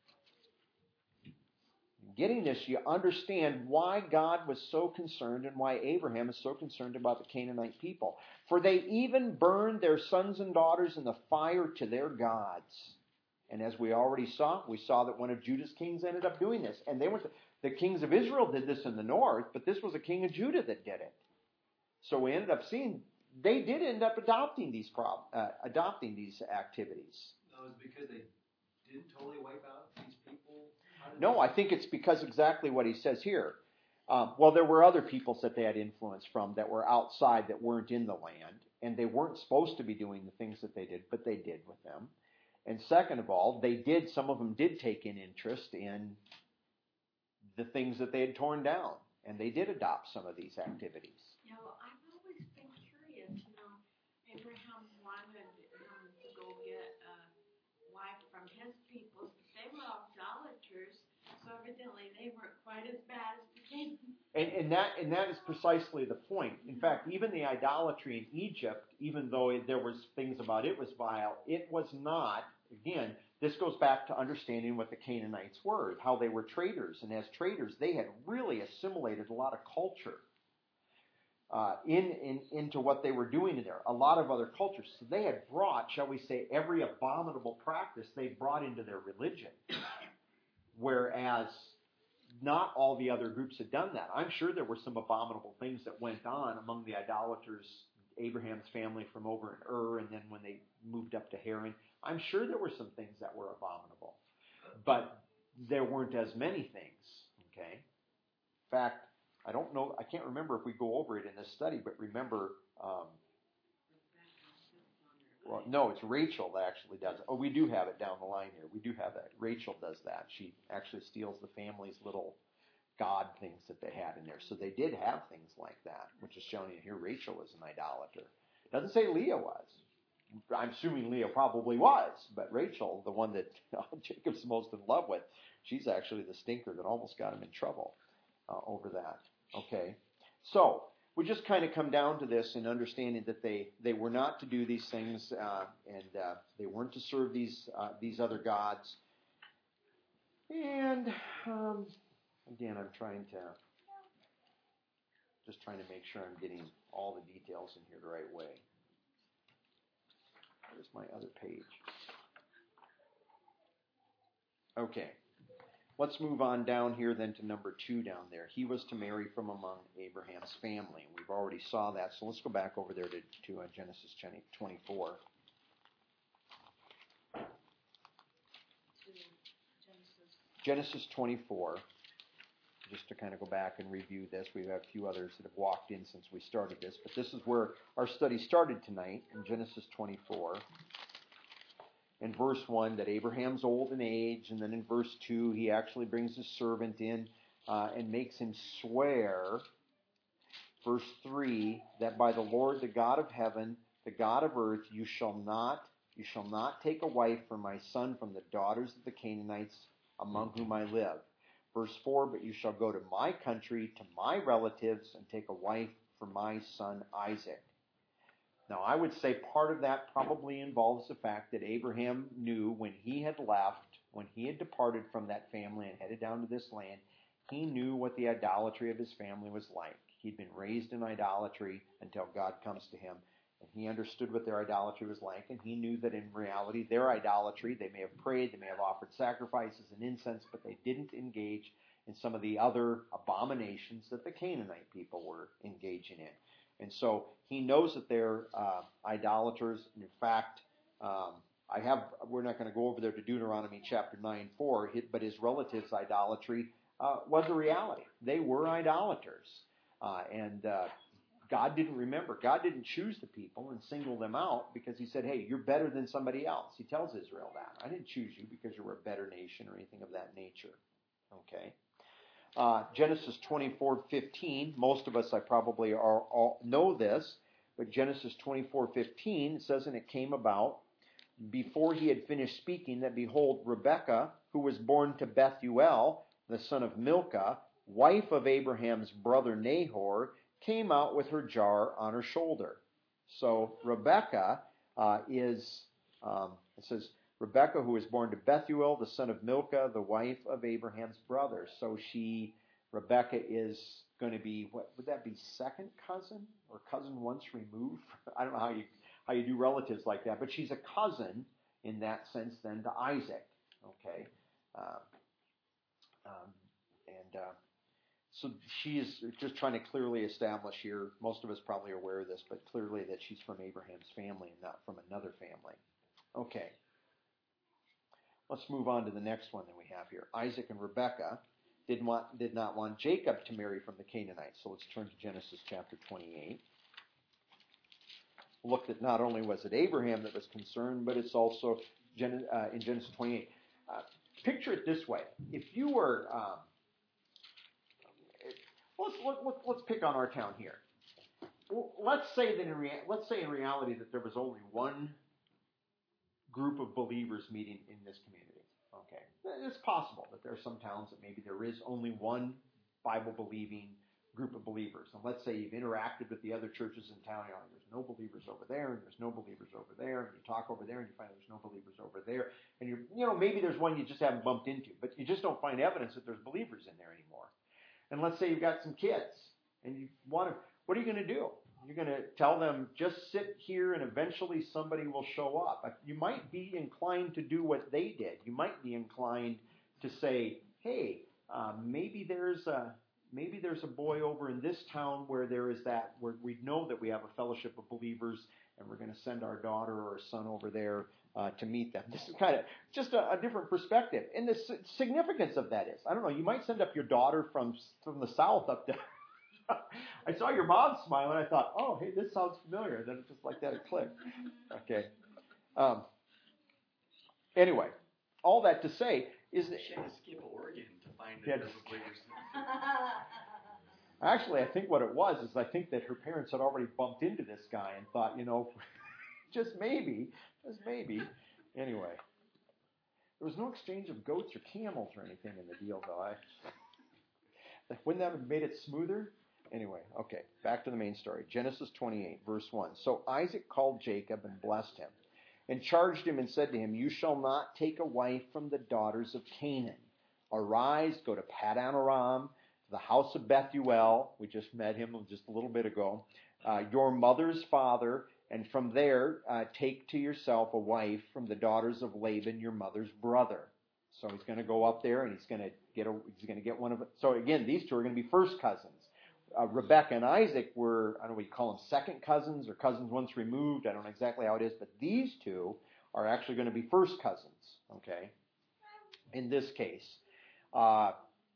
Getting this, you understand why God was so concerned and why Abraham is so concerned about the Canaanite people. For they even burned their sons and daughters in the fire to their gods. And as we already saw, we saw that one of Judah's kings ended up doing this. And they went to, the kings of Israel did this in the north, but this was a king of Judah that did it. So we ended up seeing they did end up adopting these prob, uh, adopting these activities. No, it's because they didn't totally wipe out these people. No, I think it's because exactly what he says here. Um, well, there were other peoples that they had influence from that were outside, that weren't in the land, and they weren't supposed to be doing the things that they did, but they did with them. And second of all, they did, some of them did take in interest in the things that they had torn down, and they did adopt some of these activities. Yeah, well, I've always been curious, you know, Abraham wanted um, to go get a wife from his people, but they were idolaters, so evidently they weren't quite as bad as the king. And, and that and that is precisely the point. In fact, even the idolatry in Egypt, even though it, there was things about it was vile, it was not, again, this goes back to understanding what the Canaanites were, how they were traders. And as traders, they had really assimilated a lot of culture. uh, in, in into what they were doing in there. A lot of other cultures. So they had brought, shall we say, every abominable practice they brought into their religion. Whereas not all the other groups had done that. I'm sure there were some abominable things that went on among the idolaters, Abraham's family from over in Ur, and then when they moved up to Haran. I'm sure there were some things that were abominable. But there weren't as many things. Okay? In fact, I don't know, I can't remember if we go over it in this study, but remember, um, well, no, it's Rachel that actually does it. Oh, we do have it down the line here. We do have that. Rachel does that. She actually steals the family's little god things that they had in there. So they did have things like that, which is showing you here Rachel is an idolater. It doesn't say Leah was. I'm assuming Leah probably was, but Rachel, the one that Jacob's most in love with, she's actually the stinker that almost got him in trouble uh, over that. Okay, so we just kind of come down to this in understanding that they, they were not to do these things, uh, and uh, they weren't to serve these uh, these other gods. And um, again, I'm trying to just trying to make sure I'm getting all the details in here the right way. Where's my other page? Okay. Let's move on down here then to number two down there. He was to marry from among Abraham's family. We've already saw that, so let's go back over there to, to uh, Genesis twenty-four. Genesis twenty-four. Just to kind of go back and review this, we have a few others that have walked in since we started this, but this is where our study started tonight, in Genesis twenty-four. In verse one, that Abraham's old in age, and then in verse two, he actually brings his servant in uh, and makes him swear. Verse three, that by the Lord, the God of heaven, the God of earth, you shall not, you shall not take a wife for my son from the daughters of the Canaanites among whom I live. Verse four, but you shall go to my country, to my relatives, and take a wife for my son Isaac. Now, I would say part of that probably involves the fact that Abraham knew when he had left, when he had departed from that family and headed down to this land, he knew what the idolatry of his family was like. He'd been raised in idolatry until God comes to him, and he understood what their idolatry was like, and he knew that in reality, their idolatry, they may have prayed, they may have offered sacrifices and incense, but they didn't engage in some of the other abominations that the Canaanite people were engaging in. And so he knows that they're uh, idolaters. And in fact, um, I have, we're not going to go over there to Deuteronomy chapter nine four, but his relatives' idolatry uh, was a reality. They were idolaters. Uh, and uh, God didn't remember. God didn't choose the people and single them out because he said, hey, you're better than somebody else. He tells Israel that. I didn't choose you because you were a better nation or anything of that nature. Okay. Uh, Genesis twenty-four fifteen, most of us I probably are, all know this, but Genesis twenty-four fifteen says, and it came about before he had finished speaking that behold, Rebekah, who was born to Bethuel, the son of Milcah, wife of Abraham's brother Nahor, came out with her jar on her shoulder. So Rebekah uh, is, um, it says, Rebekah, who was born to Bethuel, the son of Milcah, the wife of Abraham's brother. So she, Rebekah, is going to be, what would that be, second cousin or cousin once removed? I don't know how you how you do relatives like that, but she's a cousin in that sense then to Isaac. Okay, uh, um, and uh, so she is just trying to clearly establish here. Most of us probably are aware of this, but clearly that she's from Abraham's family and not from another family. Okay. Let's move on to the next one that we have here. Isaac and Rebekah did, want, did not want Jacob to marry from the Canaanites. So let's turn to Genesis chapter twenty-eight. Look that not only was it Abraham that was concerned, but it's also Gen, uh, in Genesis twenty-eight. Uh, picture it this way. If you were, um, let's, let, let's pick on our town here. Well, let's say that in rea- let's say in reality that there was only one group of believers meeting in this community. Okay. It's possible that there are some towns that maybe there is only one Bible-believing group of believers. And let's say you've interacted with the other churches in town, you know, there's no believers over there, and there's no believers over there, and you talk over there, and you find there's no believers over there, and you're, you know, maybe there's one you just haven't bumped into, but you just don't find evidence that there's believers in there anymore. And let's say you've got some kids, and you want to, what are you going to do? You're going to tell them, just sit here and eventually somebody will show up. You might be inclined to do what they did. You might be inclined to say, hey, uh, maybe there's a maybe there's a boy over in this town where there is that, where we know that we have a fellowship of believers, and we're going to send our daughter or son over there uh, to meet them. This is kind of just a, a different perspective. And the significance of that is, I don't know, you might send up your daughter from from the south up to I saw your mom smiling. I thought, oh, hey, this sounds familiar. Then just like that, it clicked. Okay. Um, anyway, all that to say is that she had to skip Oregon to find yeah, a group of believers. Actually, I think what it was is I think that her parents had already bumped into this guy and thought, you know, just maybe, just maybe. Anyway, there was no exchange of goats or camels or anything in the deal, though. I wouldn't that have made it smoother? Anyway, okay, back to the main story. Genesis twenty-eight, verse one. So Isaac called Jacob and blessed him, and charged him and said to him, you shall not take a wife from the daughters of Canaan. Arise, go to Paddan Aram, to the house of Bethuel. We just met him just a little bit ago. Uh, your mother's father, and from there uh, take to yourself a wife from the daughters of Laban, your mother's brother. So he's going to go up there and he's going to get a, he's going to get one of. So again, these two are going to be first cousins. Uh, Rebecca and Isaac were, I don't know what you call them, second cousins or cousins once removed. I don't know exactly how it is, but these two are actually going to be first cousins, okay, in this case. Uh,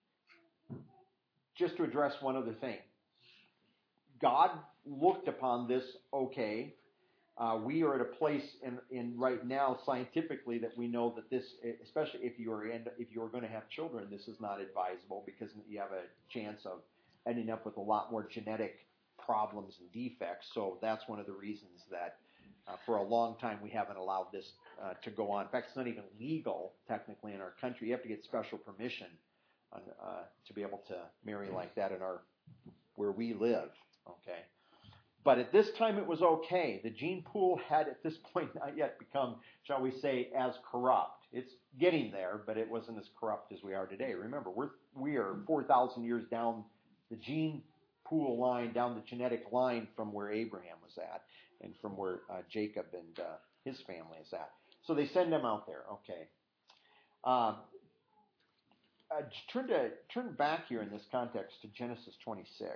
just to address one other thing. God looked upon this okay. Uh, we are at a place in, in right now scientifically that we know that this, especially if you are in, if you are going to have children, this is not advisable because you have a chance of ending up with a lot more genetic problems and defects. So that's one of the reasons that uh, for a long time we haven't allowed this uh, to go on. In fact, it's not even legal technically in our country. You have to get special permission on, uh, to be able to marry like that in our where we live. Okay, but at this time it was okay. The gene pool had at this point not yet become, shall we say, as corrupt. It's getting there, but it wasn't as corrupt as we are today. Remember, we're we are four thousand years down the gene pool line, down the genetic line from where Abraham was at and from where uh, Jacob and uh, his family is at. So they send them out there. Okay. Um, uh, turn to turn back here in this context to Genesis twenty-six.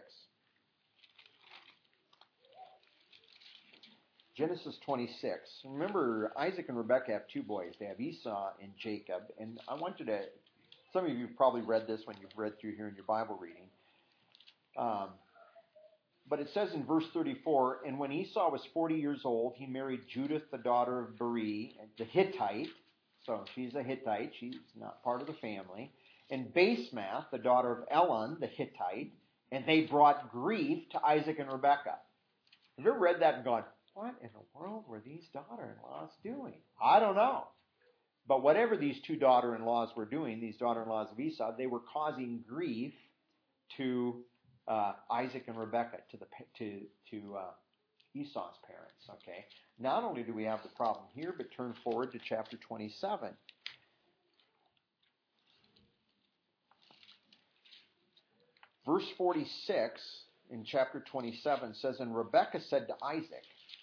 Genesis twenty-six. Remember, Isaac and Rebekah have two boys. They have Esau and Jacob. And I want you to, some of you have probably read this when you've read through here in your Bible reading. Um, but it says in verse thirty-four, and when Esau was forty years old, he married Judith, the daughter of Beri, the Hittite. So she's a Hittite. She's not part of the family. And Basemath, the daughter of Elon, the Hittite. And they brought grief to Isaac and Rebekah. Have you ever read that and gone, what in the world were these daughter-in-laws doing? I don't know. But whatever these two daughter-in-laws were doing, these daughter-in-laws of Esau, they were causing grief to uh, Isaac and Rebekah, to the to to uh, Esau's parents. Okay. Not only do we have the problem here, but turn forward to chapter twenty-seven. Verse forty-six in chapter twenty-seven says, and Rebekah said to Isaac,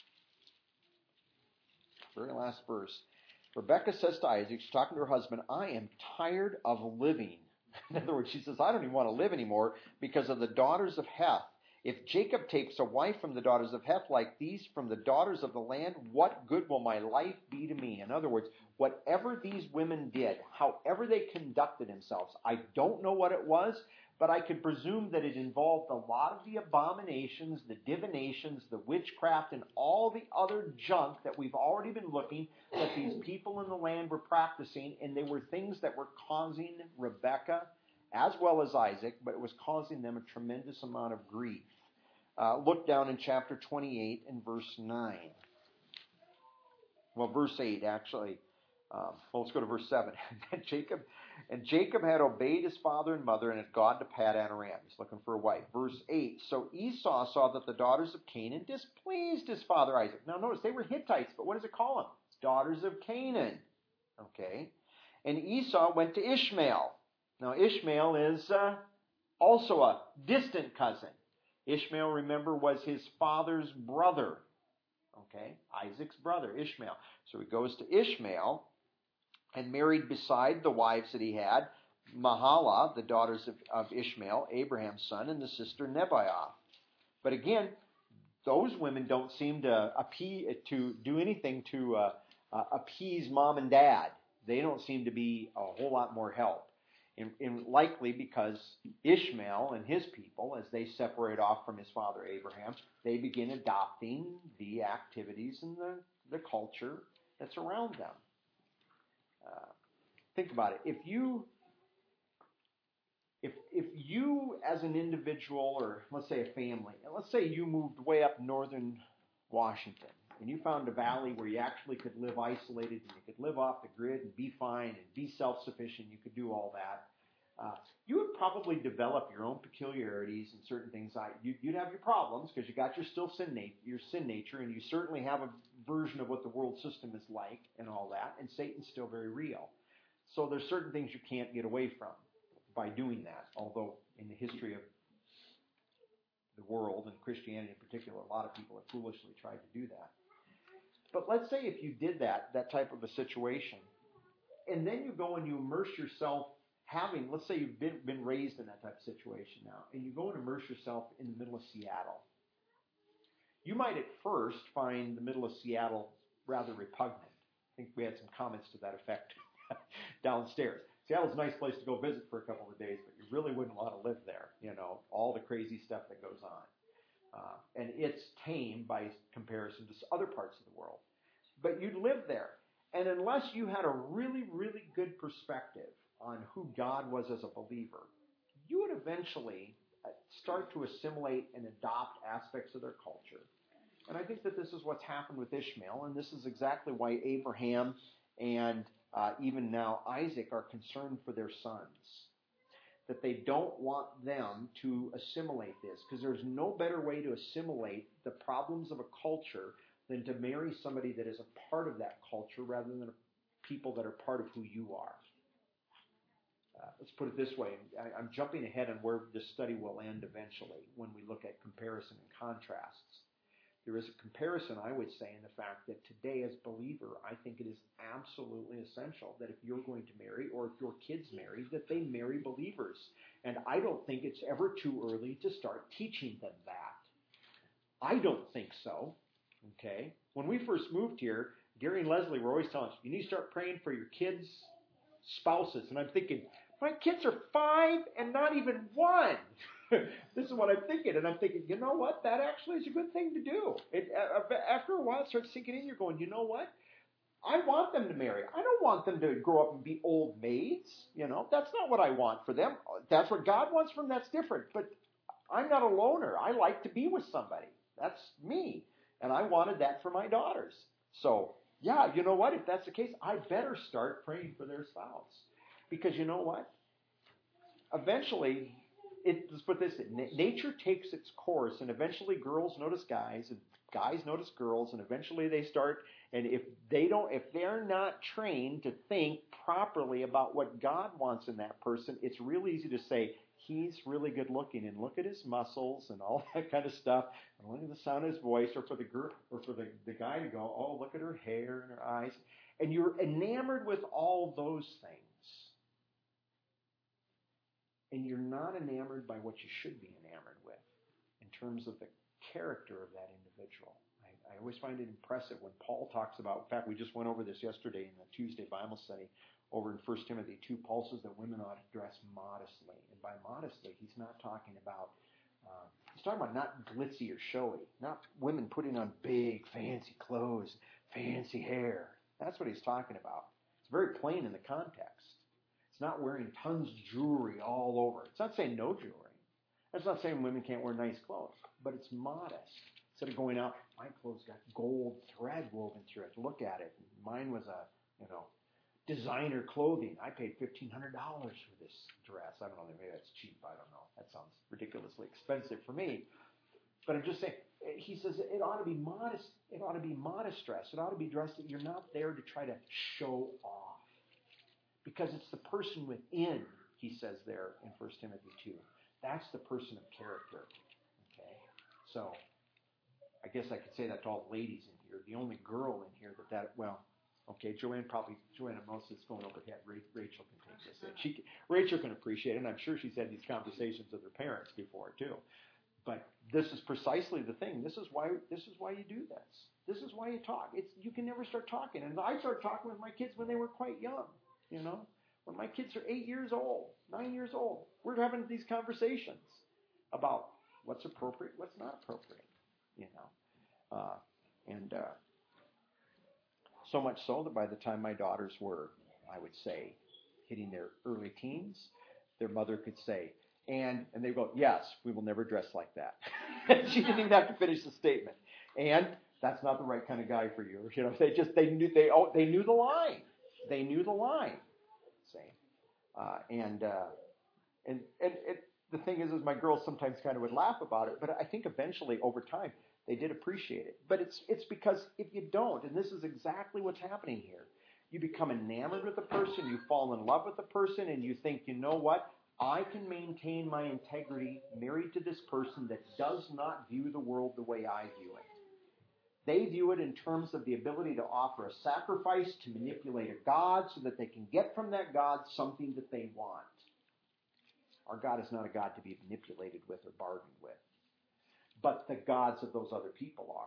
very last verse, Rebekah says to Isaac, she's talking to her husband, I am tired of living. In other words, she says, I don't even want to live anymore because of the daughters of Heth. If Jacob takes a wife from the daughters of Heth like these from the daughters of the land, what good will my life be to me? In other words, whatever these women did, however they conducted themselves, I don't know what it was, but I could presume that it involved a lot of the abominations, the divinations, the witchcraft, and all the other junk that we've already been looking that these people in the land were practicing, and they were things that were causing Rebekah as well as Isaac, but it was causing them a tremendous amount of grief. Uh, look down in chapter twenty-eight and verse nine. Well, verse eight, actually. Um, well, let's go to verse seven. And Jacob, and Jacob had obeyed his father and mother and had gone to Paddan Aram. He's looking for a wife. Verse eight. So Esau saw that the daughters of Canaan displeased his father Isaac. Now notice, they were Hittites, but what does it call them? Daughters of Canaan. Okay. And Esau went to Ishmael. Now Ishmael is uh, also a distant cousin. Ishmael, remember, was his father's brother. Okay, Isaac's brother, Ishmael. So he goes to Ishmael and married beside the wives that he had, Mahalath, the daughters of, of Ishmael, Abraham's son, and the sister Nebaioth. But again, those women don't seem to appease, to do anything to uh, uh, appease mom and dad. They don't seem to be a whole lot more help. In, in likely because Ishmael and his people, as they separate off from his father Abraham, they begin adopting the activities and the, the culture that's around them. Uh, think about it. If you, if if you as an individual, or let's say a family, and let's say you moved way up northern Washington, and you found a valley where you actually could live isolated, and you could live off the grid and be fine and be self-sufficient, you could do all that, uh, you would probably develop your own peculiarities and certain things. You'd, you'd have your problems because you got your still sin nat- your sin nature, and you certainly have a version of what the world system is like and all that, and Satan's still very real. So there's certain things you can't get away from by doing that, although in the history of the world, and Christianity in particular, a lot of people have foolishly tried to do that. But let's say if you did that, that type of a situation, and then you go and you immerse yourself having, let's say you've been, been raised in that type of situation now, and you go and immerse yourself in the middle of Seattle. You might at first find the middle of Seattle rather repugnant. I think we had some comments to that effect downstairs. Seattle's a nice place to go visit for a couple of days, but you really wouldn't want to live there, you know, all the crazy stuff that goes on. Uh, and it's tame by comparison to other parts of the world. But you'd live there. And unless you had a really, really good perspective on who God was as a believer, you would eventually start to assimilate and adopt aspects of their culture. And I think that this is what's happened with Ishmael, and this is exactly why Abraham and uh, even now Isaac are concerned for their sons. That they don't want them to assimilate this, because there's no better way to assimilate the problems of a culture than to marry somebody that is a part of that culture rather than people that are part of who you are. Uh, let's put it this way. I, I'm jumping ahead on where this study will end eventually when we look at comparison and contrasts. There is a comparison, I would say, in the fact that today as a believer, I think it is absolutely essential that if you're going to marry or if your kids marry, that they marry believers. And I don't think it's ever too early to start teaching them that. I don't think so. Okay? When we first moved here, Gary and Leslie were always telling us, you need to start praying for your kids' spouses. And I'm thinking, my kids are five and not even one. This is what I'm thinking. And I'm thinking, you know what? That actually is a good thing to do. It, after a while, it starts sinking in. You're going, you know what? I want them to marry. I don't want them to grow up and be old maids. You know, that's not what I want for them. That's what God wants from them. That's different. But I'm not a loner. I like to be with somebody. That's me. And I wanted that for my daughters. So, yeah, you know what? If that's the case, I better start praying for their spouse. Because you know what? Eventually, it, let's put this, nature takes its course, and eventually girls notice guys, and guys notice girls, and eventually they start, and if they don't, if they're not trained to think properly about what God wants in that person, it's real easy to say, he's really good looking, and look at his muscles and all that kind of stuff, and look at the sound of his voice, or for the girl, or for the, the guy to go, oh, look at her hair and her eyes, and you're enamored with all those things. And you're not enamored by what you should be enamored with in terms of the character of that individual. I, I always find it impressive when Paul talks about, in fact, we just went over this yesterday in the Tuesday Bible study over in First Timothy two. Paul says that women ought to dress modestly. And by modestly, he's not talking about, uh, he's talking about not glitzy or showy, not women putting on big, fancy clothes, fancy hair. That's what he's talking about. It's very plain in the context. It's not wearing tons of jewelry all over. It's not saying no jewelry. It's not saying women can't wear nice clothes, but it's modest. Instead of going out, my clothes got gold thread woven through it. Look at it. Mine was a, you know, designer clothing. I paid fifteen hundred dollars for this dress. I don't know, maybe that's cheap. I don't know. That sounds ridiculously expensive for me. But I'm just saying, he says it ought to be modest. It ought to be modest dress. It ought to be dressed that you're not there to try to show off. Because it's the person within, he says there in First Timothy two. That's the person of character. Okay? So I guess I could say that to all the ladies in here. The only girl in here that that well, okay, Joanne probably Joanne most is going overhead. Rachel can take this in. She Rachel can appreciate it, and I'm sure she's had these conversations with her parents before too. But this is precisely the thing. This is why this is why you do this. This is why you talk. It's you can never start talking. And I started talking with my kids when they were quite young. You know, when my kids are eight years old, nine years old, we're having these conversations about what's appropriate, what's not appropriate. You know, uh, and uh, so much so that by the time my daughters were, I would say, hitting their early teens, their mother could say, and and they go, yes, we will never dress like that. She didn't even have to finish the statement. And that's not the right kind of guy for you. You know, they just they knew they oh, they knew the line. They knew the line. See, uh, and uh, and and it, the thing is, is my girls sometimes kind of would laugh about it, but I think eventually over time they did appreciate it. But it's it's because if you don't, and this is exactly what's happening here, you become enamored with the person, you fall in love with the person, and you think, you know what? I can maintain my integrity married to this person that does not view the world the way I view it. They view it in terms of the ability to offer a sacrifice to manipulate a God so that they can get from that God something that they want. Our God is not a God to be manipulated with or bargained with. But the gods of those other people are.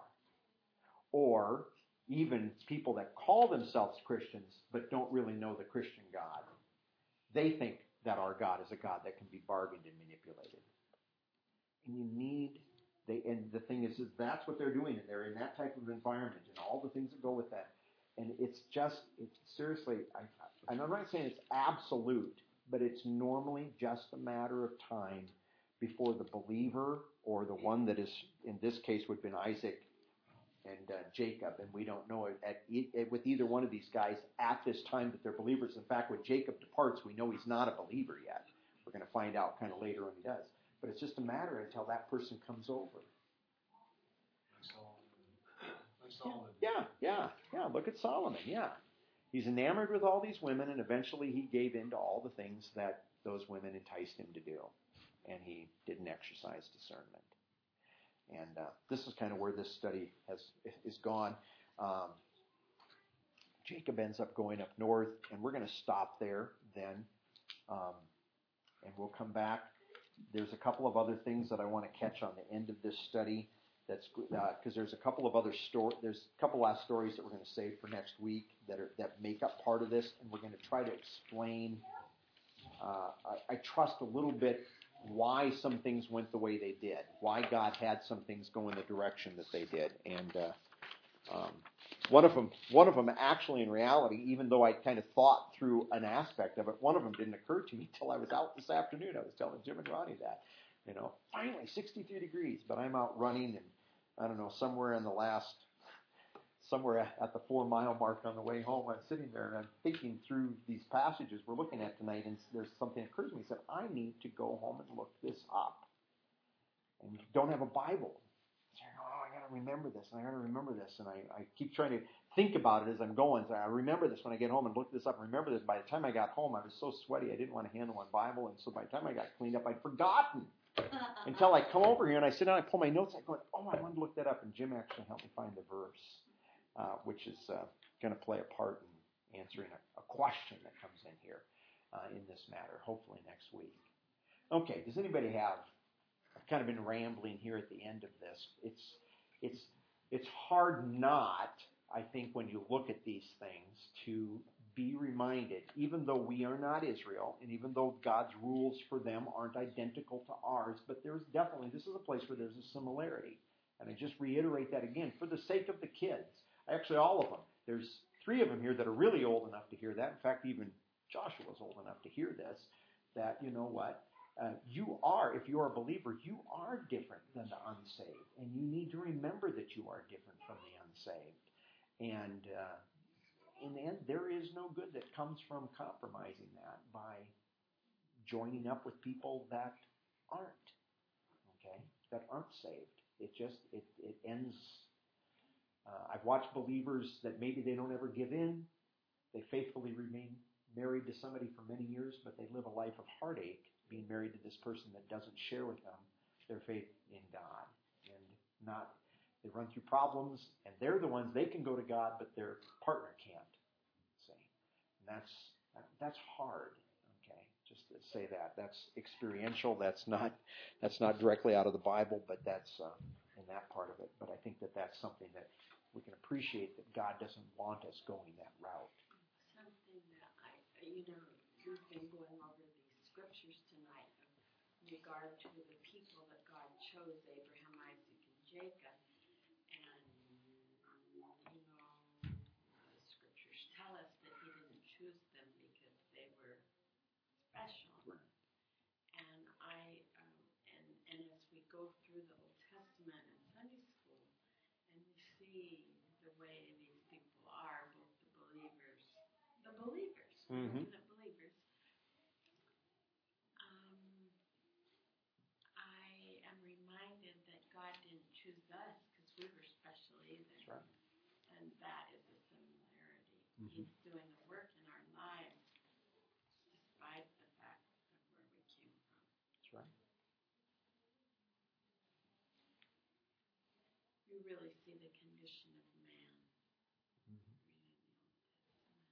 Or even people that call themselves Christians but don't really know the Christian God. They think that our God is a God that can be bargained and manipulated. And you need, they, and the thing is, is that's what they're doing. And they're in that type of environment and all the things that go with that. And it's just, it's seriously, I, I'm not saying it's absolute, but it's normally just a matter of time before the believer or the one that is, in this case, would have been Isaac and uh, Jacob, and we don't know it at, at, with either one of these guys at this time that they're believers. In fact, when Jacob departs, we know he's not a believer yet. We're going to find out kind of later when he does. But it's just a matter until that person comes over. Like Solomon. Like Solomon. Yeah, yeah, yeah. Look at Solomon, yeah. He's enamored with all these women, and eventually he gave in to all the things that those women enticed him to do. And he didn't exercise discernment. And uh, this is kind of where this study has is gone. Um, Jacob ends up going up north, and we're going to stop there then, um, and we'll come back. There's a couple of other things that I want to catch on the end of this study. That's because uh, there's a couple of other story. There's a couple last stories that we're going to save for next week that are that make up part of this, and we're going to try to explain. Uh, I, I trust a little bit why some things went the way they did, why God had some things go in the direction that they did, and uh, um, one of them, one of them actually, in reality, even though I kind of thought through an aspect of it, one of them didn't occur to me until I was out this afternoon. I was telling Jim and Ronnie that, you know, finally sixty-three degrees, but I'm out running, and I don't know, somewhere in the last. Somewhere at the four mile mark on the way home, I'm sitting there and I'm thinking through these passages we're looking at tonight, and there's something that occurs to me. I said, I need to go home and look this up. And you don't have a Bible. So I go, oh, I got to remember this, and I got to remember this. And I, I keep trying to think about it as I'm going. So I remember this when I get home and look this up and remember this. By the time I got home, I was so sweaty, I didn't want to handle my Bible. And so by the time I got cleaned up, I'd forgotten. Until I come over here and I sit down, I pull my notes, I go, oh, I wanted to look that up. And Jim actually helped me find the verse. Uh, which is uh, going to play a part in answering a, a question that comes in here uh, in this matter, hopefully next week. Okay, does anybody have, I've kind of been rambling here at the end of this. It's, it's, it's hard not, I think, when you look at these things, to be reminded, even though we are not Israel, and even though God's rules for them aren't identical to ours, but there's definitely, this is a place where there's a similarity. And I just reiterate that again, for the sake of the kids. Actually, all of them. There's three of them here that are really old enough to hear that. In fact, even Joshua's old enough to hear this, that, you know what, uh, you are, if you are a believer, you are different than the unsaved. And you need to remember that you are different from the unsaved. And uh, in the end, there is no good that comes from compromising that by joining up with people that aren't, okay, that aren't saved. It just, it, it ends... Uh, I've watched believers that maybe they don't ever give in. They faithfully remain married to somebody for many years, but they live a life of heartache being married to this person that doesn't share with them their faith in God. And Not they run through problems, and they're the ones they can go to God, but their partner can't. See, and that's that's hard. Okay, just to say that that's experiential. That's not that's not directly out of the Bible, but that's uh, in that part of it. But I think that that's something that we can appreciate, that God doesn't want us going that route. Something that I, you know, we've been going over these scriptures tonight in regard to the people that God chose, Abraham, Isaac, and Jacob. And, you know, the scriptures tell us that he didn't choose them because they were special. Right. And I, um, and, and as we go through the Old Testament in Sunday school, and we see the way these people are, both the believers, the believers, we're Mm-hmm. looking at believers, um, I am reminded that God didn't choose us because we were special either. That's right. And that is a similarity. Mm-hmm. He's doing a work in our lives despite the fact of where we came from. That's right. You really see the condition of man Mm-hmm. reading the Old Testament.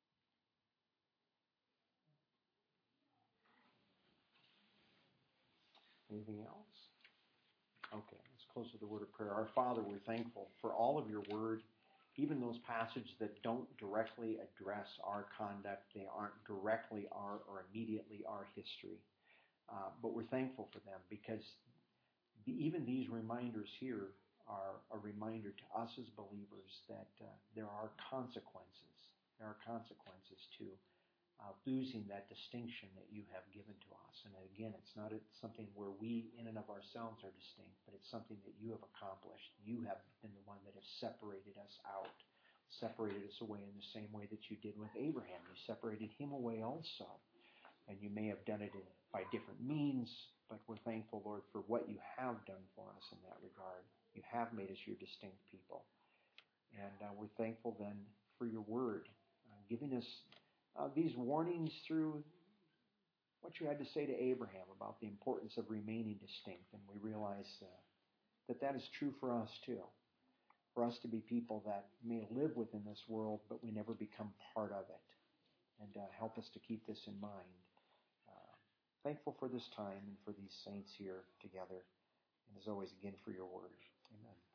Anything else? Okay, let's close with a word of prayer. Our Father, we're thankful for all of your word, even those passages that don't directly address our conduct. They aren't directly our or immediately our history. Uh, but we're thankful for them, because the, even these reminders here are a reminder to us as believers that uh, there are consequences. There are consequences to Uh, losing that distinction that you have given to us. And again, it's not a, something where we in and of ourselves are distinct, but it's something that you have accomplished. You have been the one that has separated us out, separated us away in the same way that you did with Abraham. You separated him away also. And you may have done it in, by different means, but we're thankful, Lord, for what you have done for us in that regard. You have made us your distinct people. And uh, we're thankful then for your word, uh, giving us Uh, these warnings through what you had to say to Abraham about the importance of remaining distinct. And we realize uh, that that is true for us too. For us to be people that may live within this world, but we never become part of it. And uh, help us to keep this in mind. Uh, thankful for this time and for these saints here together. And as always, again, for your word. Amen.